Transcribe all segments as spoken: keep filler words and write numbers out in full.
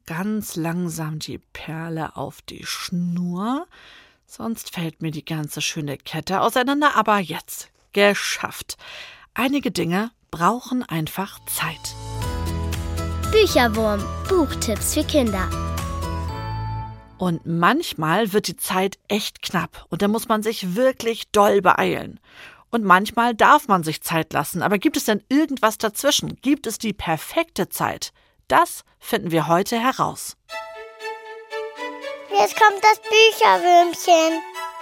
ganz langsam die Perle auf die Schnur. Sonst fällt mir die ganze schöne Kette auseinander. Aber jetzt, geschafft. Einige Dinge brauchen einfach Zeit. Bücherwurm, Buchtipps für Kinder. Und manchmal wird die Zeit echt knapp und da muss man sich wirklich doll beeilen. Und manchmal darf man sich Zeit lassen. Aber gibt es denn irgendwas dazwischen? Gibt es die perfekte Zeit? Das finden wir heute heraus. Jetzt kommt das Bücherwürmchen.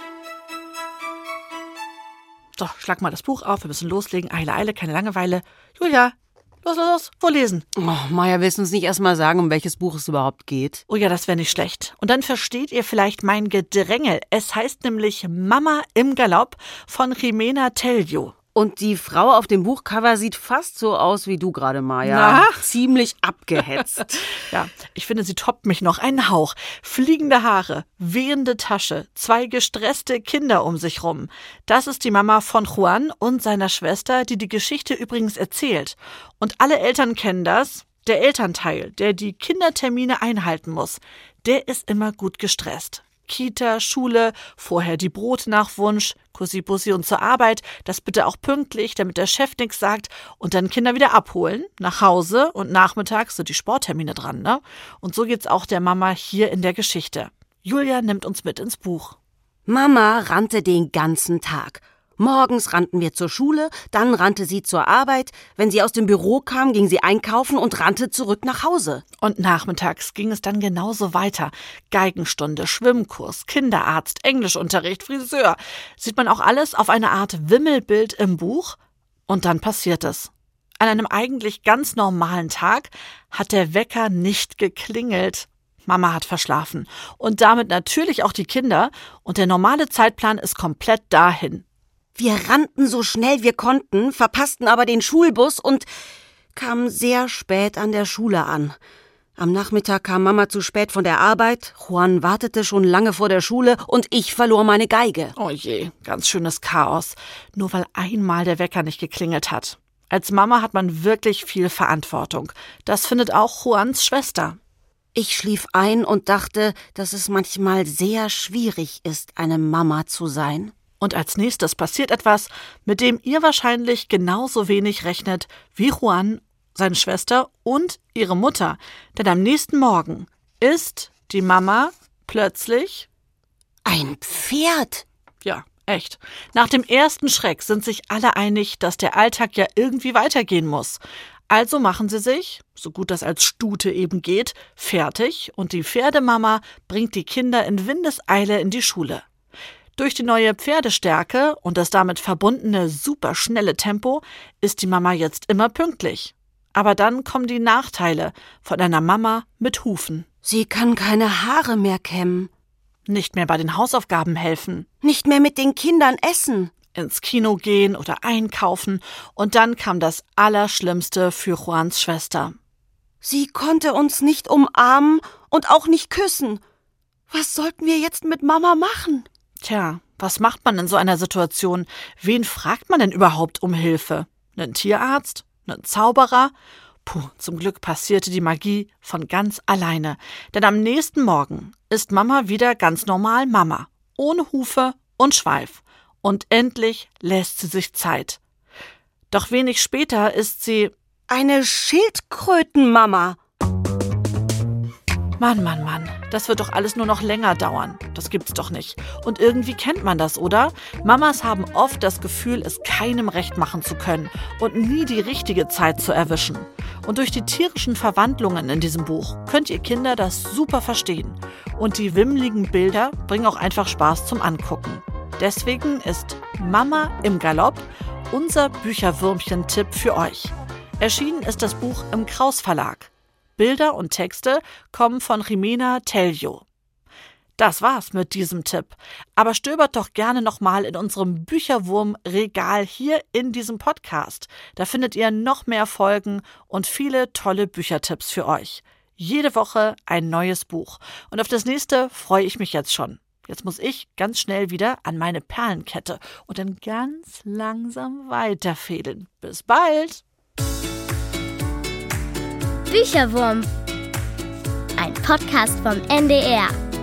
So, schlag mal das Buch auf, wir müssen loslegen. Eile, Eile, keine Langeweile. Julia, los, los, los, wo lesen? Oh, Maja, willst du uns nicht erst mal sagen, um welches Buch es überhaupt geht? Oh ja, das wäre nicht schlecht. Und dann versteht ihr vielleicht mein Gedrängel. Es heißt nämlich Mama im Galopp von Jimena Tello. Und die Frau auf dem Buchcover sieht fast so aus wie du gerade, Maja. Na? Ziemlich abgehetzt. Ja, ich finde, sie toppt mich noch. Einen Hauch. Fliegende Haare, wehende Tasche, zwei gestresste Kinder um sich rum. Das ist die Mama von Juan und seiner Schwester, die die Geschichte übrigens erzählt. Und alle Eltern kennen das. Der Elternteil, der die Kindertermine einhalten muss, der ist immer gut gestresst. Kita, Schule, vorher die Brotnachwunsch, Kussi, Bussi und zur Arbeit, das bitte auch pünktlich, damit der Chef nichts sagt und dann Kinder wieder abholen, nach Hause und nachmittags sind die Sporttermine dran, ne? Und so geht's auch der Mama hier in der Geschichte. Julia nimmt uns mit ins Buch. Mama rannte den ganzen Tag. Morgens rannten wir zur Schule, dann rannte sie zur Arbeit. Wenn sie aus dem Büro kam, ging sie einkaufen und rannte zurück nach Hause. Und nachmittags ging es dann genauso weiter. Geigenstunde, Schwimmkurs, Kinderarzt, Englischunterricht, Friseur. Sieht man auch alles auf eine Art Wimmelbild im Buch? Und dann passiert es. An einem eigentlich ganz normalen Tag hat der Wecker nicht geklingelt. Mama hat verschlafen. Und damit natürlich auch die Kinder. Und der normale Zeitplan ist komplett dahin. Wir rannten so schnell wir konnten, verpassten aber den Schulbus und kamen sehr spät an der Schule an. Am Nachmittag kam Mama zu spät von der Arbeit, Juan wartete schon lange vor der Schule und ich verlor meine Geige. Oh je, ganz schönes Chaos. Nur weil einmal der Wecker nicht geklingelt hat. Als Mama hat man wirklich viel Verantwortung. Das findet auch Juans Schwester. Ich schlief ein und dachte, dass es manchmal sehr schwierig ist, eine Mama zu sein. Und als nächstes passiert etwas, mit dem ihr wahrscheinlich genauso wenig rechnet wie Juan, seine Schwester und ihre Mutter. Denn am nächsten Morgen ist die Mama plötzlich ein Pferd. Ja, echt. Nach dem ersten Schreck sind sich alle einig, dass der Alltag ja irgendwie weitergehen muss. Also machen sie sich, so gut das als Stute eben geht, fertig und die Pferdemama bringt die Kinder in Windeseile in die Schule. Durch die neue Pferdestärke und das damit verbundene superschnelle Tempo ist die Mama jetzt immer pünktlich. Aber dann kommen die Nachteile von einer Mama mit Hufen. Sie kann keine Haare mehr kämmen. Nicht mehr bei den Hausaufgaben helfen. Nicht mehr mit den Kindern essen. Ins Kino gehen oder einkaufen. Und dann kam das Allerschlimmste für Juans Schwester. Sie konnte uns nicht umarmen und auch nicht küssen. Was sollten wir jetzt mit Mama machen? Tja, was macht man in so einer Situation? Wen fragt man denn überhaupt um Hilfe? Einen Tierarzt? Einen Zauberer? Puh, zum Glück passierte die Magie von ganz alleine. Denn am nächsten Morgen ist Mama wieder ganz normal Mama. Ohne Hufe und Schweif. Und endlich lässt sie sich Zeit. Doch wenig später ist sie eine Schildkrötenmama. Mann, Mann, Mann, das wird doch alles nur noch länger dauern. Das gibt's doch nicht. Und irgendwie kennt man das, oder? Mamas haben oft das Gefühl, es keinem recht machen zu können und nie die richtige Zeit zu erwischen. Und durch die tierischen Verwandlungen in diesem Buch könnt ihr Kinder das super verstehen. Und die wimmligen Bilder bringen auch einfach Spaß zum Angucken. Deswegen ist Mama im Galopp unser Bücherwürmchen-Tipp für euch. Erschienen ist das Buch im Kraus Verlag. Bilder und Texte kommen von Jimena Tello. Das war's mit diesem Tipp. Aber stöbert doch gerne nochmal in unserem Bücherwurm-Regal hier in diesem Podcast. Da findet ihr noch mehr Folgen und viele tolle Büchertipps für euch. Jede Woche ein neues Buch. Und auf das nächste freue ich mich jetzt schon. Jetzt muss ich ganz schnell wieder an meine Perlenkette und dann ganz langsam weiterfädeln. Bis bald! Bücherwurm. Ein Podcast vom N D R.